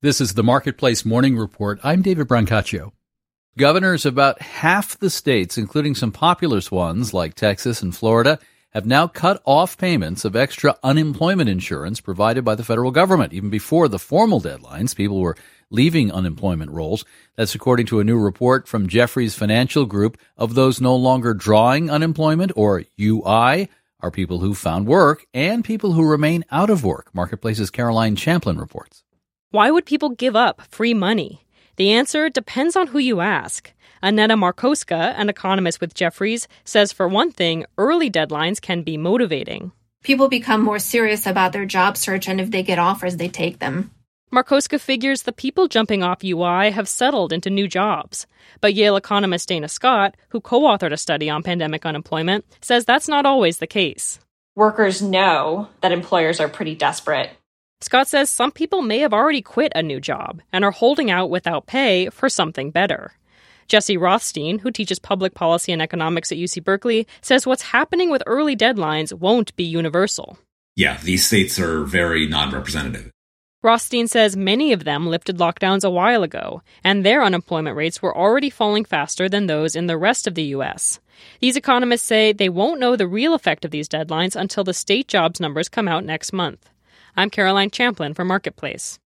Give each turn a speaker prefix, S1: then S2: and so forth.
S1: This is the Marketplace Morning Report. I'm David Brancaccio. Governors of about half the states, including some populous ones like Texas and Florida, have now cut off payments of extra unemployment insurance provided by the federal government. Even before the formal deadlines, people were leaving unemployment rolls. That's according to a new report from Jefferies Financial Group. Of those no longer drawing unemployment, or UI, are people who found work and people who remain out of work. Marketplace's Caroline Champlin reports.
S2: Why would people give up free money? The answer depends on who you ask. Annetta Markoska, an economist with Jefferies, says for one thing, early deadlines can be motivating.
S3: People become more serious about their job search, and if they get offers, they take them.
S2: Markoska figures the people jumping off UI have settled into new jobs. But Yale economist Dana Scott, who co-authored a study on pandemic unemployment, says that's not always the case.
S4: Workers know that employers are pretty desperate.
S2: Scott says some people may have already quit a new job and are holding out without pay for something better. Jesse Rothstein, who teaches public policy and economics at UC Berkeley, says what's happening with early deadlines won't be universal.
S5: Yeah, these states are very non-representative.
S2: Rothstein says many of them lifted lockdowns a while ago, and their unemployment rates were already falling faster than those in the rest of the U.S. These economists say they won't know the real effect of these deadlines until the state jobs numbers come out next month. I'm Caroline Champlin for Marketplace.